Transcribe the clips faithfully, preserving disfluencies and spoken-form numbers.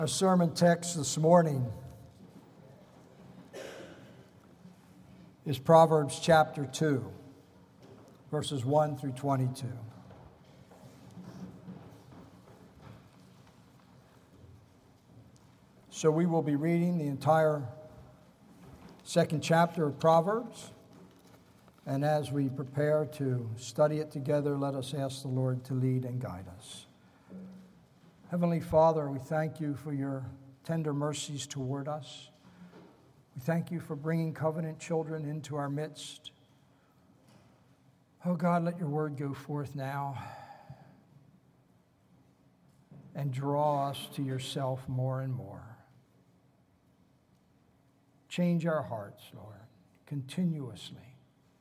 Our sermon text this morning is Proverbs chapter two, verses one through twenty-two. So we will be reading the entire second chapter of Proverbs, and as we prepare to study it together, let us ask the Lord to lead and guide us. Heavenly Father, we thank you for your tender mercies toward us. We thank you for bringing covenant children into our midst. Oh God, let your word go forth now and draw us to yourself more and more. Change our hearts, Lord, continuously,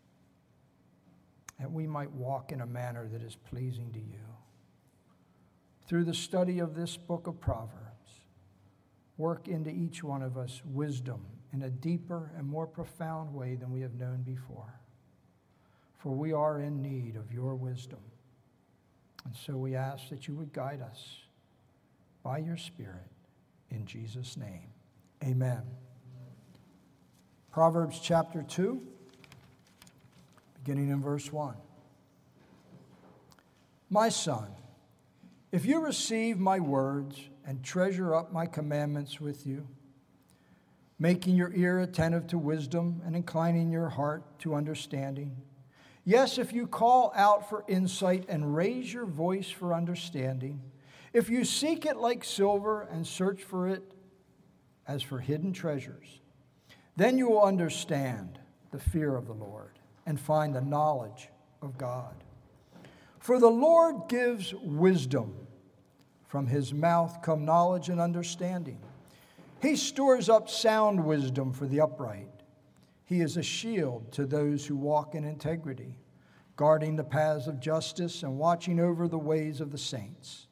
that we might walk in a manner that is pleasing to you. Through the study of this book of Proverbs, work into each one of us wisdom in a deeper and more profound way than we have known before. For we are in need of your wisdom. And so we ask that you would guide us by your Spirit in Jesus' name. Amen. Proverbs chapter two, beginning in verse one. My son, if you receive my words and treasure up my commandments with you, making your ear attentive to wisdom and inclining your heart to understanding, yes, if you call out for insight and raise your voice for understanding, if you seek it like silver and search for it as for hidden treasures, then you will understand the fear of the Lord and find the knowledge of God. For the Lord gives wisdom. From his mouth come knowledge and understanding. He stores up sound wisdom for the upright. He is a shield to those who walk in integrity, guarding the paths of justice and watching over the ways of the saints.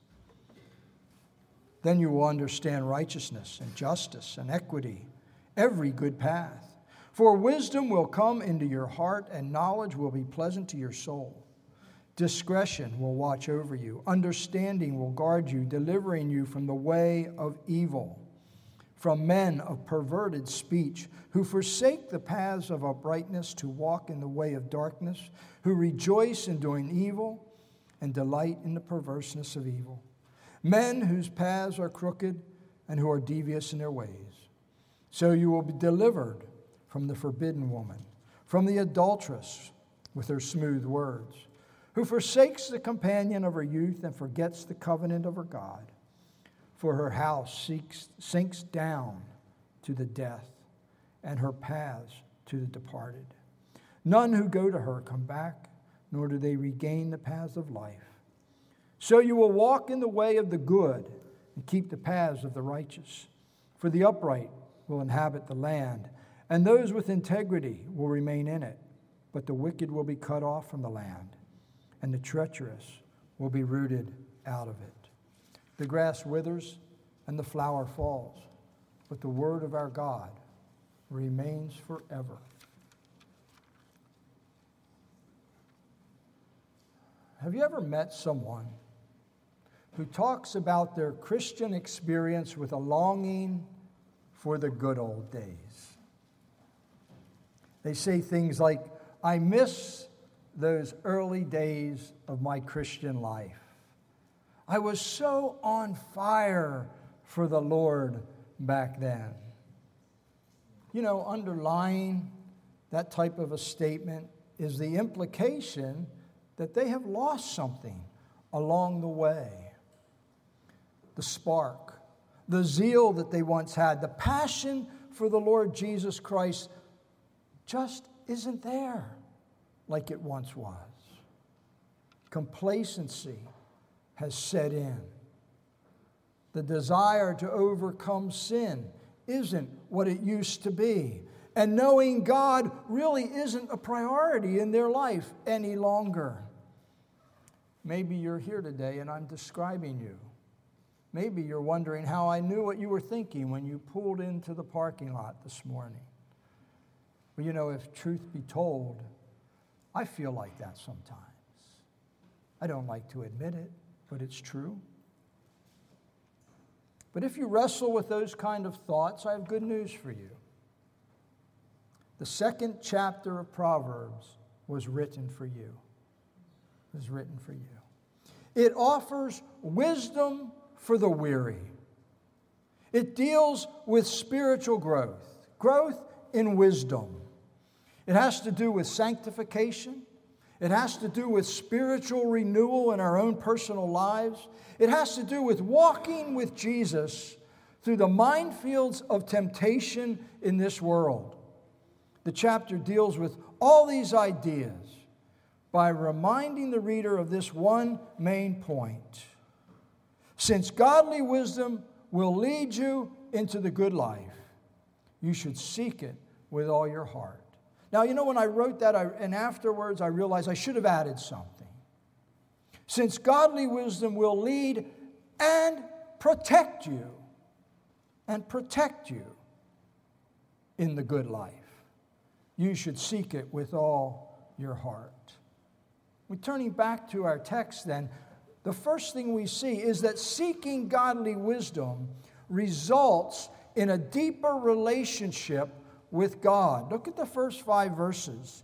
Then you will understand righteousness and justice and equity, every good path. For wisdom will come into your heart, and knowledge will be pleasant to your soul. Discretion will watch over you. Understanding will guard you, delivering you from the way of evil, from men of perverted speech, who forsake the paths of uprightness to walk in the way of darkness, who rejoice in doing evil and delight in the perverseness of evil. Men whose paths are crooked and who are devious in their ways. So you will be delivered from the forbidden woman, from the adulteress with her smooth words, who forsakes the companion of her youth and forgets the covenant of her God. For her house seeks, sinks down to the death, and her paths to the departed. None who go to her come back, nor do they regain the paths of life. So you will walk in the way of the good and keep the paths of the righteous. For the upright will inhabit the land, and those with integrity will remain in it. But the wicked will be cut off from the land, and the treacherous will be rooted out of it. The grass withers and the flower falls, but the word of our God remains forever. Have you ever met someone who talks about their Christian experience with a longing for the good old days? They say things like, I miss those early days of my Christian life. I was so on fire for the Lord back then. You know, underlying that type of a statement is the implication that they have lost something along the way. The spark, the zeal that they once had, the passion for the Lord Jesus Christ just isn't there like it once was. Complacency has set in. The desire to overcome sin isn't what it used to be. And knowing God really isn't a priority in their life any longer. Maybe you're here today and I'm describing you. Maybe you're wondering how I knew what you were thinking when you pulled into the parking lot this morning. Well, you know, if truth be told, I feel like that sometimes. I don't like to admit it, but it's true. But if you wrestle with those kind of thoughts, I have good news for you. The second chapter of Proverbs was written for you. It was written for you. It offers wisdom for the weary. It deals with spiritual growth, growth in wisdom. It has to do with sanctification. It has to do with spiritual renewal in our own personal lives. It has to do with walking with Jesus through the minefields of temptation in this world. The chapter deals with all these ideas by reminding the reader of this one main point. Since godly wisdom will lead you into the good life, you should seek it with all your heart. Now, you know, when I wrote that, I, and afterwards I realized I should have added something. Since godly wisdom will lead and protect you, and protect you in the good life, you should seek it with all your heart. Returning back to our text then, the first thing we see is that seeking godly wisdom results in a deeper relationship with God. Look at the first five verses.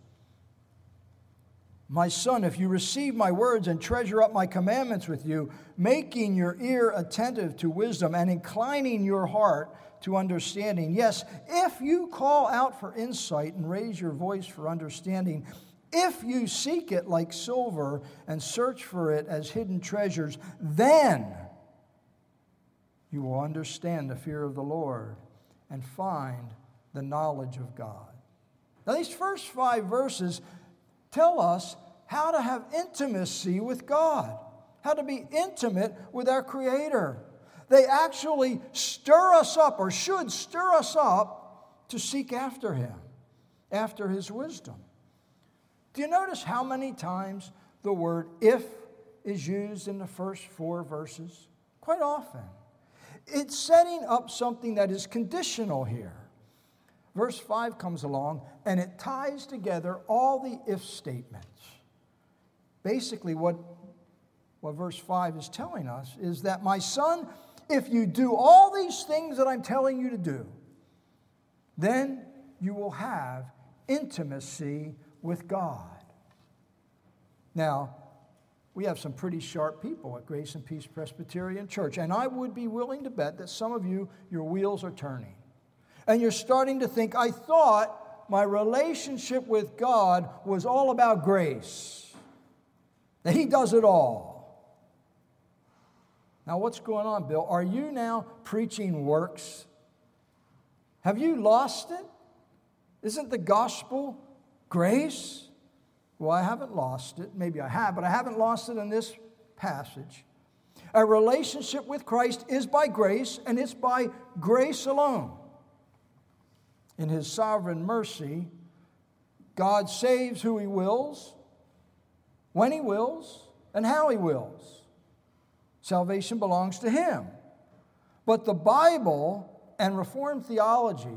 My son, if you receive my words and treasure up my commandments with you, making your ear attentive to wisdom and inclining your heart to understanding. Yes, if you call out for insight and raise your voice for understanding, if you seek it like silver and search for it as hidden treasures, then you will understand the fear of the Lord and find the knowledge of God. Now, these first five verses tell us how to have intimacy with God, how to be intimate with our Creator. They actually stir us up, or should stir us up, to seek after Him, after His wisdom. Do you notice how many times the word if is used in the first four verses? Quite often. It's setting up something that is conditional here. Verse five comes along, and it ties together all the if statements. Basically, what, what verse five is telling us is that, my son, if you do all these things that I'm telling you to do, then you will have intimacy with God. Now, we have some pretty sharp people at Grace and Peace Presbyterian Church, and I would be willing to bet that some of you, your wheels are turning. And you're starting to think, I thought my relationship with God was all about grace, that He does it all. Now, what's going on, Bill? Are you now preaching works? Have you lost it? Isn't the gospel grace? Well, I haven't lost it. Maybe I have, but I haven't lost it in this passage. Our relationship with Christ is by grace, and it's by grace alone. In His sovereign mercy, God saves who He wills, when He wills, and how He wills. Salvation belongs to Him. But the Bible and Reformed theology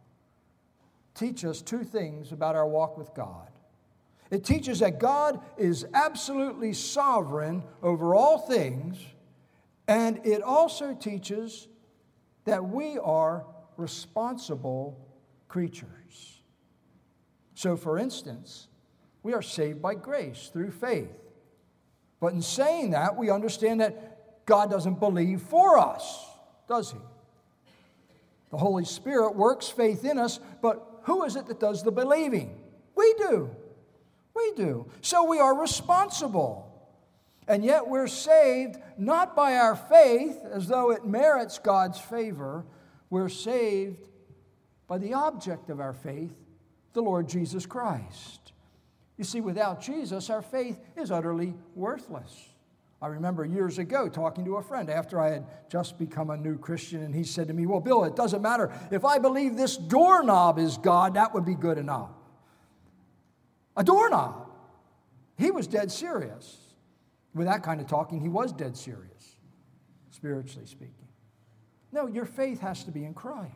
teach us two things about our walk with God. It teaches that God is absolutely sovereign over all things, and it also teaches that we are responsible creatures. So, for instance, we are saved by grace through faith. But in saying that, we understand that God doesn't believe for us, does He? The Holy Spirit works faith in us, but who is it that does the believing? We do. We do. So we are responsible. And yet we're saved not by our faith, as though it merits God's favor. We're saved by the object of our faith, the Lord Jesus Christ. You see, without Jesus, our faith is utterly worthless. I remember years ago talking to a friend after I had just become a new Christian, and he said to me, well, Bill, it doesn't matter. If I believe this doorknob is God, that would be good enough. A doorknob. He was dead serious. With that kind of talking, he was dead serious, spiritually speaking. No, your faith has to be in Christ.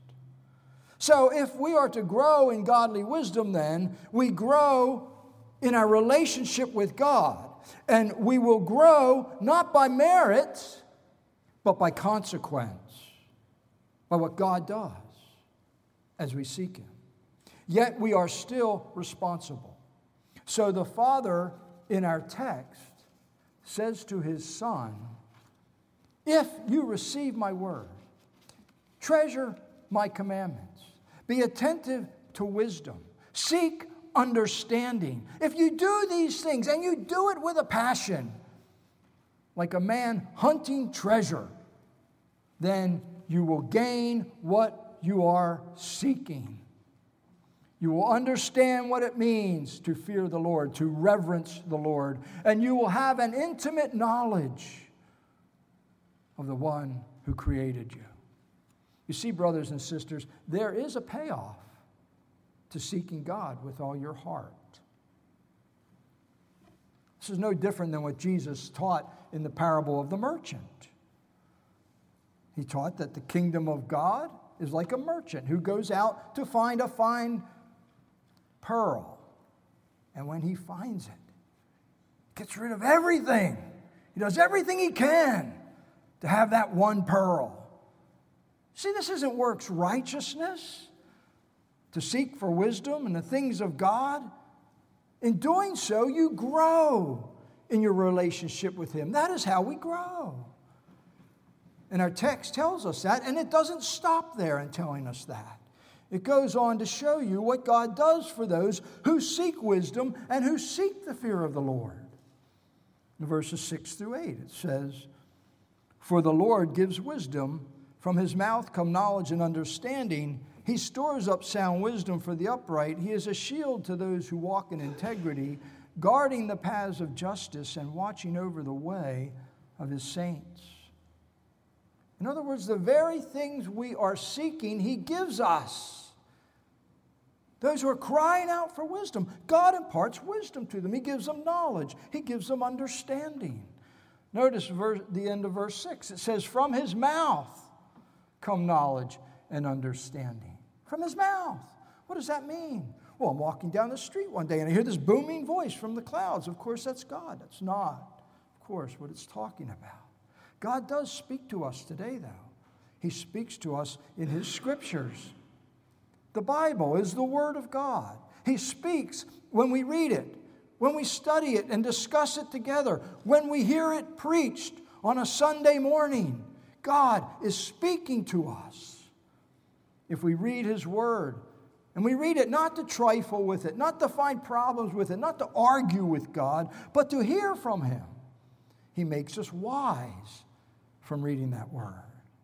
So if we are to grow in godly wisdom, then we grow in our relationship with God. And we will grow not by merit, but by consequence, by what God does as we seek Him. Yet we are still responsible. So the Father in our text says to His Son, if you receive my word, treasure my commandments, be attentive to wisdom, seek understanding. If you do these things and you do it with a passion, like a man hunting treasure, then you will gain what you are seeking. You will understand what it means to fear the Lord, to reverence the Lord, and you will have an intimate knowledge of the one who created you. You see, brothers and sisters, there is a payoff to seeking God with all your heart. This is no different than what Jesus taught in the parable of the merchant. He taught that the kingdom of God is like a merchant who goes out to find a fine pearl. And when he finds it, gets rid of everything. He does everything he can to have that one pearl. See, this isn't works righteousness, to seek for wisdom and the things of God. In doing so, you grow in your relationship with Him. That is how we grow. And our text tells us that, and it doesn't stop there in telling us that. It goes on to show you what God does for those who seek wisdom and who seek the fear of the Lord. In verses six through eight, it says, for the Lord gives wisdom. From His mouth come knowledge and understanding. He stores up sound wisdom for the upright. He is a shield to those who walk in integrity, guarding the paths of justice and watching over the way of His saints. In other words, the very things we are seeking, He gives us. Those who are crying out for wisdom, God imparts wisdom to them. He gives them knowledge. He gives them understanding. Notice verse, the end of verse six. It says, from His mouth come knowledge and understanding. From His mouth. What does that mean? Well, I'm walking down the street one day and I hear this booming voice from the clouds. Of course, that's God. That's not, of course, what it's talking about. God does speak to us today, though. He speaks to us in His scriptures. The Bible is the Word of God. He speaks when we read it, when we study it and discuss it together, when we hear it preached on a Sunday morning. God is speaking to us. If we read His Word, and we read it not to trifle with it, not to find problems with it, not to argue with God, but to hear from Him, He makes us wise from reading that Word.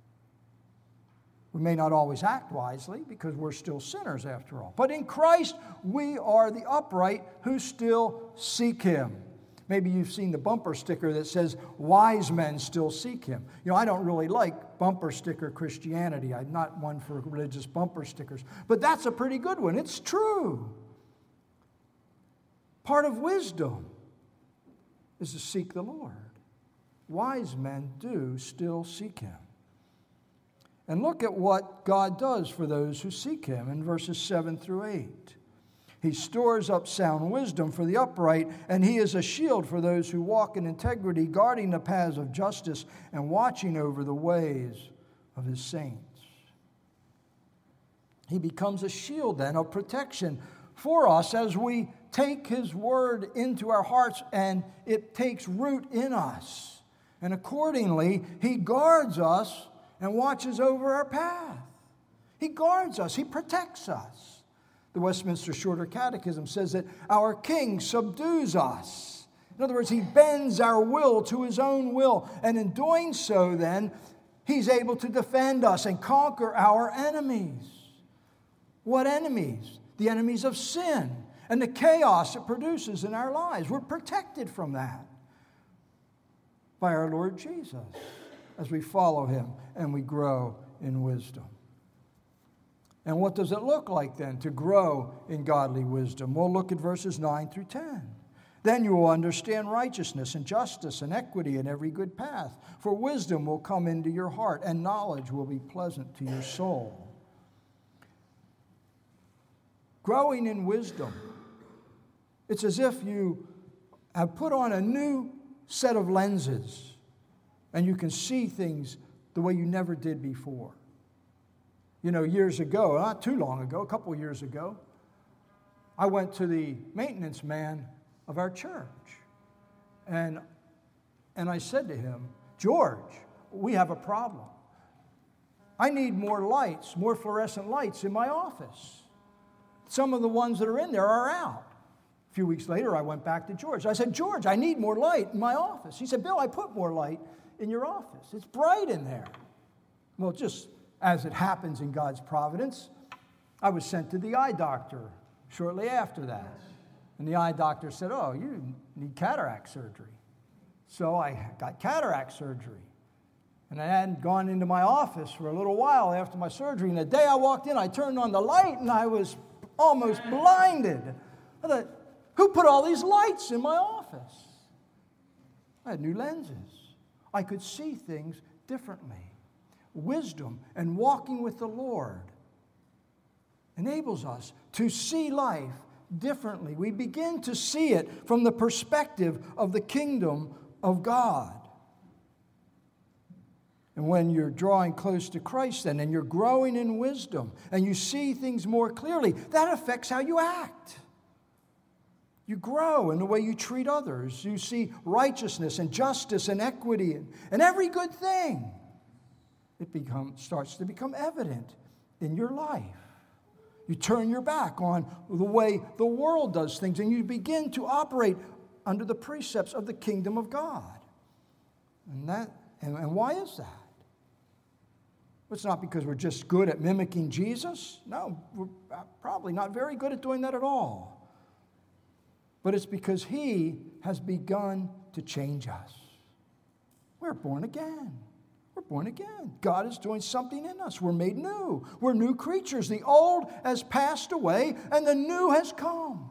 We may not always act wisely because we're still sinners after all. But in Christ, we are the upright who still seek Him. Maybe you've seen the bumper sticker that says, wise men still seek Him. You know, I don't really like bumper sticker Christianity. I'm not one for religious bumper stickers. But that's a pretty good one. It's true. Part of wisdom is to seek the Lord. Wise men do still seek Him. And look at what God does for those who seek Him in verses seven through eight. He stores up sound wisdom for the upright, and He is a shield for those who walk in integrity, guarding the paths of justice and watching over the ways of His saints. He becomes a shield then of protection for us as we take His word into our hearts and it takes root in us. And accordingly, He guards us and watches over our path. He guards us. He protects us. The Westminster Shorter Catechism says that our King subdues us. In other words, He bends our will to His own will. And in doing so, then, He's able to defend us and conquer our enemies. What enemies? The enemies of sin and the chaos it produces in our lives. We're protected from that by our Lord Jesus as we follow Him and we grow in wisdom. And what does it look like then to grow in godly wisdom? We'll look at verses nine through ten. Then you will understand righteousness and justice and equity in every good path. For wisdom will come into your heart, and knowledge will be pleasant to your soul. Growing in wisdom, it's as if you have put on a new set of lenses, and you can see things the way you never did before. You know, years ago, not too long ago, a couple of years ago, I went to the maintenance man of our church. And, and I said to him, George, we have a problem. I need more lights, more fluorescent lights in my office. Some of the ones that are in there are out. A few weeks later, I went back to George. I said, George, I need more light in my office. He said, Bill, I put more light in your office. It's bright in there. Well, just as it happens in God's providence, I was sent to the eye doctor shortly after that. And the eye doctor said, oh, you need cataract surgery. So I got cataract surgery. And I hadn't gone into my office for a little while after my surgery. And the day I walked in, I turned on the light, and I was almost blinded. I thought, who put all these lights in my office? I had new lenses. I could see things differently. Wisdom and walking with the Lord enables us to see life differently. We begin to see it from the perspective of the kingdom of God. And when you're drawing close to Christ then, and you're growing in wisdom, and you see things more clearly, that affects how you act. You grow in the way you treat others. You see righteousness and justice and equity and, and every good thing. It become, starts to become evident in your life. You turn your back on the way the world does things, and you begin to operate under the precepts of the kingdom of God. And that, and, and why is that? Well, it's not because we're just good at mimicking Jesus. No, we're probably not very good at doing that at all. But it's because He has begun to change us. We're born again. We're born again. God is doing something in us. We're made new. We're new creatures. The old has passed away and the new has come.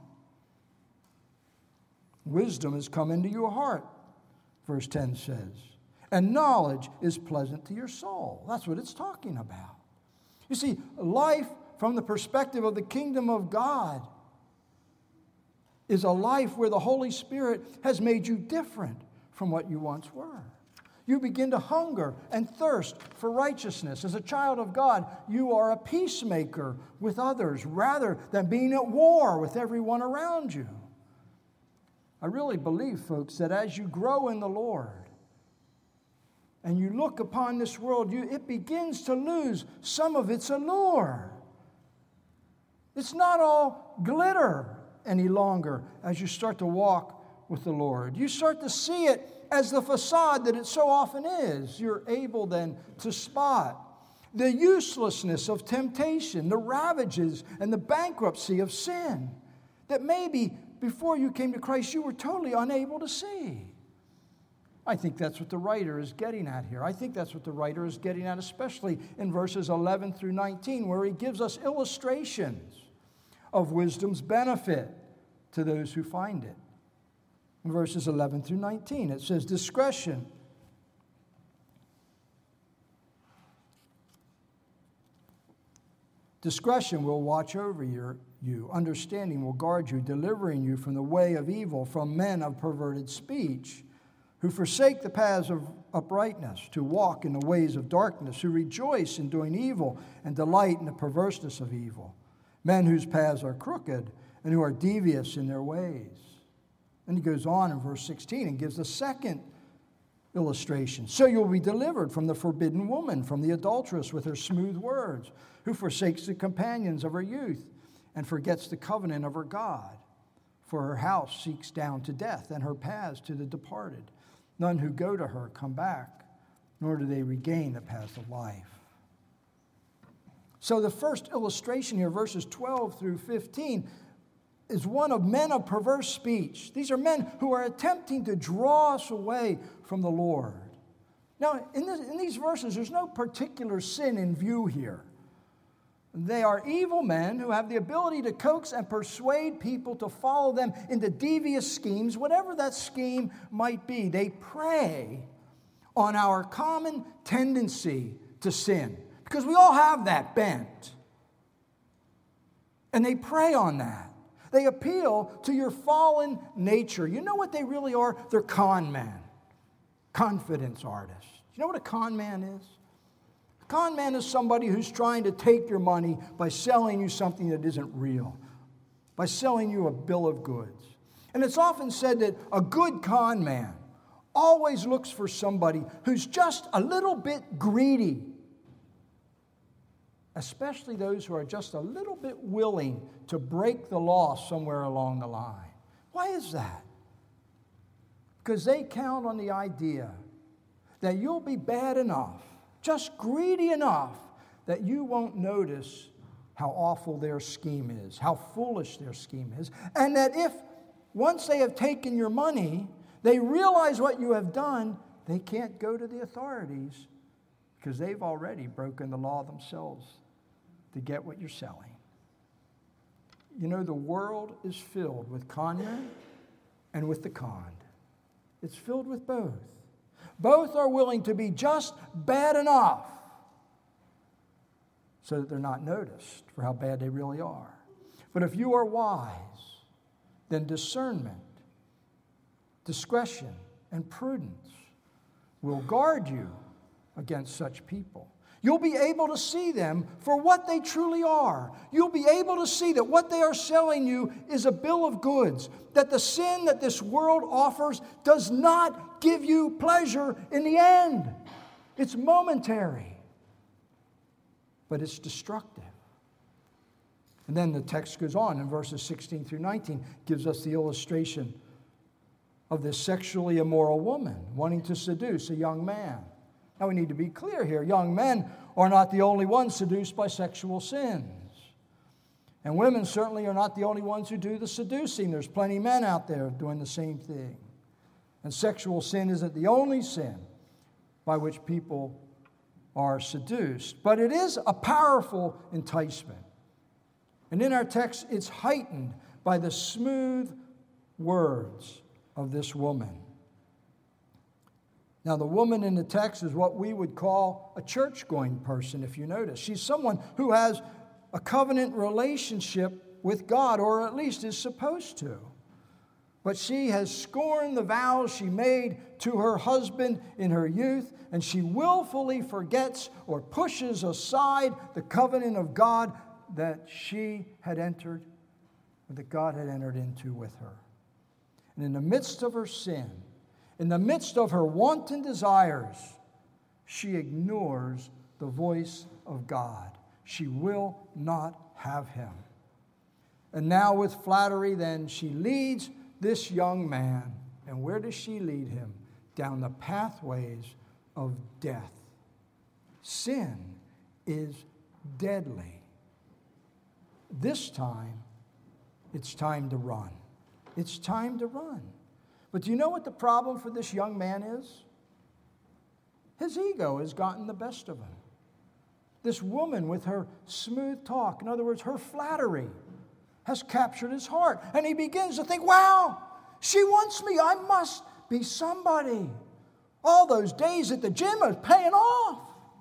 Wisdom has come into your heart, verse ten says. And knowledge is pleasant to your soul. That's what it's talking about. You see, life from the perspective of the kingdom of God is a life where the Holy Spirit has made you different from what you once were. You begin to hunger and thirst for righteousness. As a child of God, you are a peacemaker with others rather than being at war with everyone around you. I really believe, folks, that as you grow in the Lord and you look upon this world, you, it begins to lose some of its allure. It's not all glitter any longer as you start to walk with the Lord. You start to see it as the facade that it so often is. You're able then to spot the uselessness of temptation, the ravages and the bankruptcy of sin that maybe before you came to Christ you were totally unable to see. I think that's what the writer is getting at here. I think that's what the writer is getting at, especially in verses eleven through nineteen, where he gives us illustrations of wisdom's benefit to those who find it. In verses eleven through nineteen, it says, discretion discretion will watch over your, you. Understanding will guard you, delivering you from the way of evil, from men of perverted speech, who forsake the paths of uprightness, to walk in the ways of darkness, who rejoice in doing evil and delight in the perverseness of evil. Men whose paths are crooked and who are devious in their ways. And he goes on in verse sixteen and gives a second illustration. So you'll be delivered from the forbidden woman, from the adulteress with her smooth words, who forsakes the companions of her youth and forgets the covenant of her God. For her house seeks down to death, and her paths to the departed. None who go to her come back, nor do they regain the paths of life. So the first illustration here, verses twelve through fifteen, is one of men of perverse speech. These are men who are attempting to draw us away from the Lord. Now, in, this, in these verses, there's no particular sin in view here. They are evil men who have the ability to coax and persuade people to follow them into devious schemes, whatever that scheme might be. They prey on our common tendency to sin, because we all have that bent. And they prey on that. They appeal to your fallen nature. You know what they really are? They're con men, confidence artists. You know what a con man is? Con man is somebody who's trying to take your money by selling you something that isn't real, by selling you a bill of goods. And it's often said that a good con man always looks for somebody who's just a little bit greedy, especially those who are just a little bit willing to break the law somewhere along the line. Why is that? Because they count on the idea that you'll be bad enough, just greedy enough, that you won't notice how awful their scheme is, how foolish their scheme is, and that if once they have taken your money, they realize what you have done, they can't go to the authorities because they've already broken the law themselves to get what you're selling. You know, the world is filled with con men and with the conned. It's filled with both. Both are willing to be just bad enough so that they're not noticed for how bad they really are. But if you are wise, then discernment, discretion, and prudence will guard you against such people. You'll be able to see them for what they truly are. You'll be able to see that what they are selling you is a bill of goods, that the sin that this world offers does not give you pleasure in the end. It's momentary, but it's destructive. And then the text goes on in verses sixteen through nineteen, gives us the illustration of this sexually immoral woman wanting to seduce a young man. Now we need to be clear here. Young men are not the only ones seduced by sexual sins. And women certainly are not the only ones who do the seducing. There's plenty of men out there doing the same thing. And sexual sin isn't the only sin by which people are seduced. But it is a powerful enticement. And in our text, it's heightened by the smooth words of this woman. Now, the woman in the text is what we would call a church-going person, if you notice. She's someone who has a covenant relationship with God, or at least is supposed to. But she has scorned the vows she made to her husband in her youth, and she willfully forgets or pushes aside the covenant of God that she had entered, that God had entered into with her. And in the midst of her sin, in the midst of her wanton desires, she ignores the voice of God. She will not have him. And now with flattery, then, she leads this young man. And where does she lead him? Down the pathways of death. Sin is deadly. This time, it's time to run. It's time to run. But do you know what the problem for this young man is? His ego has gotten the best of him. This woman with her smooth talk, in other words, her flattery, has captured his heart. And he begins to think, wow, she wants me. I must be somebody. All those days at the gym are paying off.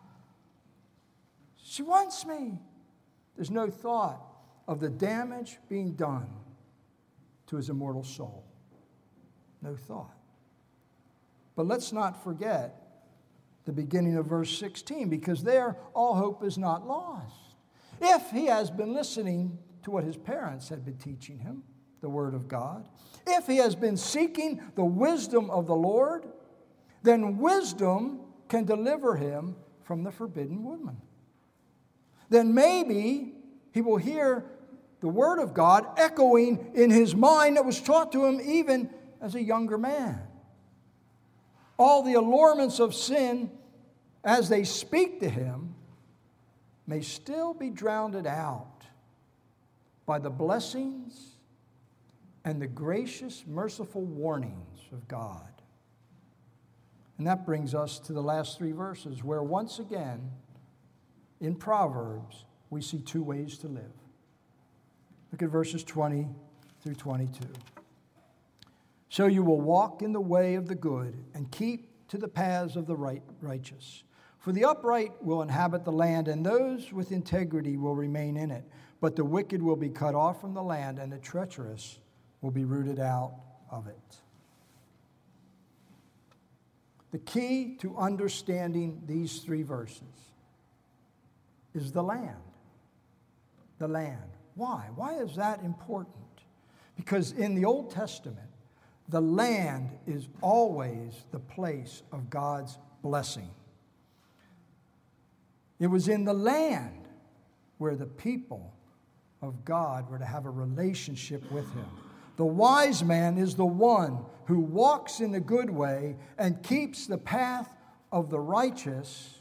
She wants me. There's no thought of the damage being done to his immortal soul. No thought. But let's not forget the beginning of verse sixteen, because there all hope is not lost. If he has been listening to what his parents had been teaching him, the Word of God, if he has been seeking the wisdom of the Lord, then wisdom can deliver him from the forbidden woman. Then maybe he will hear the Word of God echoing in his mind that was taught to him even as a younger man. All the allurements of sin, as they speak to him, may still be drowned out by the blessings and the gracious, merciful warnings of God. And that brings us to the last three verses, where once again, in Proverbs, we see two ways to live. Look at verses twenty through twenty-two. So you will walk in the way of the good and keep to the paths of the right, righteous. For the upright will inhabit the land, and those with integrity will remain in it. But the wicked will be cut off from the land, and the treacherous will be rooted out of it. The key to understanding these three verses is the land. The land. Why? Why is that important? Because in the Old Testament, the land is always the place of God's blessing. It was in the land where the people of God were to have a relationship with Him. The wise man is the one who walks in the good way and keeps the path of the righteous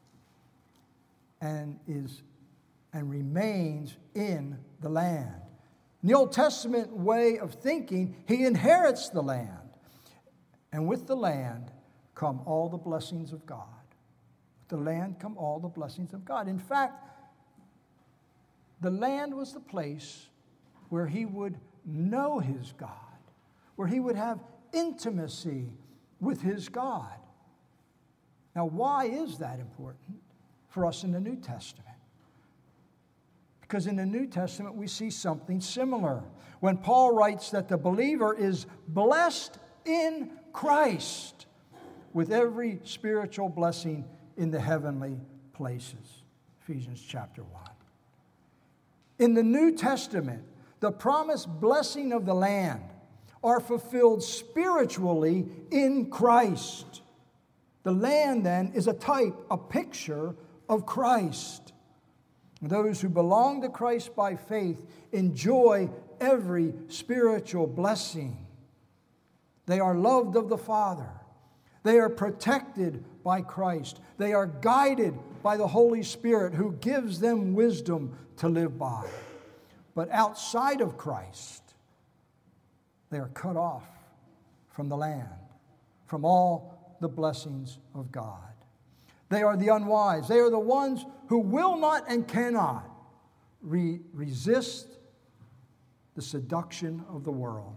and is and remains in the land. In the Old Testament way of thinking, he inherits the land. And with the land come all the blessings of God. With the land come all the blessings of God. In fact, the land was the place where he would know his God, where he would have intimacy with his God. Now, why is that important for us in the New Testament? Because in the New Testament, we see something similar. When Paul writes that the believer is blessed in Christ with every spiritual blessing in the heavenly places. Ephesians chapter one. In the New Testament, the promised blessing of the land are fulfilled spiritually in Christ. The land, then, is a type, a picture of Christ. Those who belong to Christ by faith enjoy every spiritual blessing. They are loved of the Father. They are protected by Christ. They are guided by the Holy Spirit who gives them wisdom to live by. But outside of Christ, they are cut off from the land, from all the blessings of God. They are the unwise. They are the ones who will not and cannot re- resist the seduction of the world.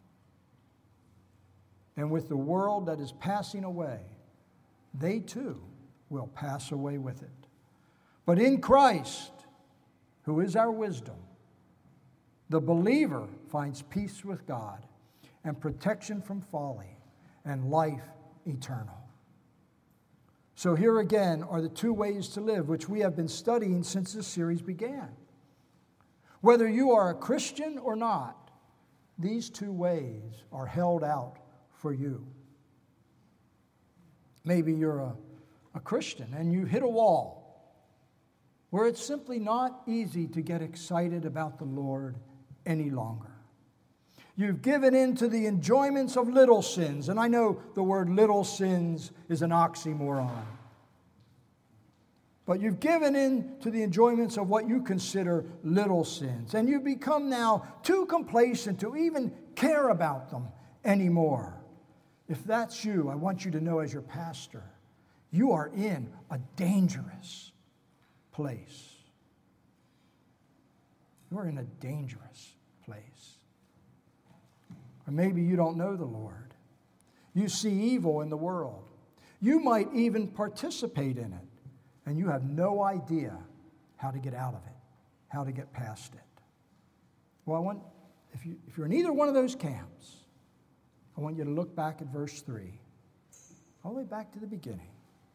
And with the world that is passing away, they too will pass away with it. But in Christ, who is our wisdom, the believer finds peace with God and protection from folly and life eternal. So here again are the two ways to live, which we have been studying since this series began. Whether you are a Christian or not, these two ways are held out for you. Maybe you're a, a Christian and you hit a wall where it's simply not easy to get excited about the Lord any longer. You've given in to the enjoyments of little sins. And I know the word little sins is an oxymoron. But you've given in to the enjoyments of what you consider little sins. And you've become now too complacent to even care about them anymore. If that's you, I want you to know as your pastor, you are in a dangerous place. You are in a dangerous place. Or maybe you don't know the Lord. You see evil in the world. You might even participate in it, and you have no idea how to get out of it, how to get past it. Well, I want, if, you, if you're in either one of those camps, I want you to look back at verse three, all the way back to the beginning,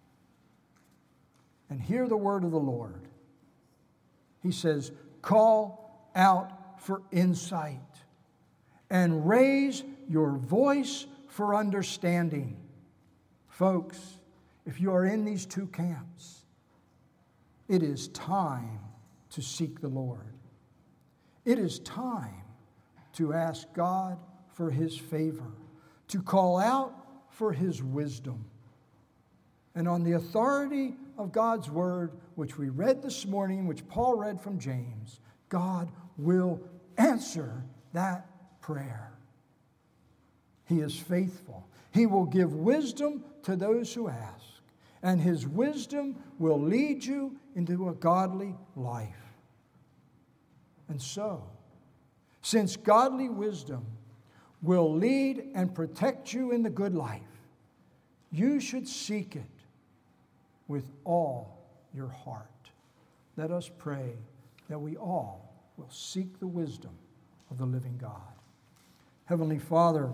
and hear the word of the Lord. He says, call out for insight and raise your voice for understanding. Folks, if you are in these two camps, it is time to seek the Lord. It is time to ask God for His favor, to call out for His wisdom. And on the authority of God's word, which we read this morning, which Paul read from James, God will answer that prayer. He is faithful. He will give wisdom to those who ask, and His wisdom will lead you into a godly life. And so, since godly wisdom will lead and protect you in the good life, you should seek it with all your heart. Let us pray that we all will seek the wisdom of the living God. Heavenly Father,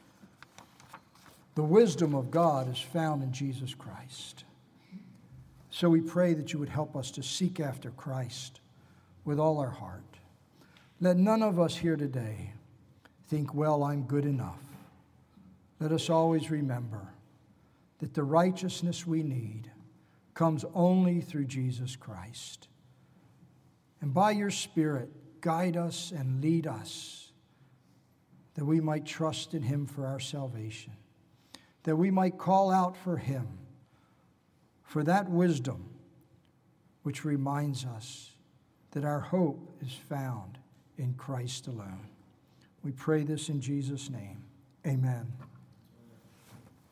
the wisdom of God is found in Jesus Christ. So we pray that you would help us to seek after Christ with all our heart. Let none of us here today think, well, I'm good enough. Let us always remember that the righteousness we need comes only through Jesus Christ. And by your Spirit, guide us and lead us, that we might trust in him for our salvation, that we might call out for him, for that wisdom which reminds us that our hope is found in Christ alone. We pray this in Jesus' name. Amen.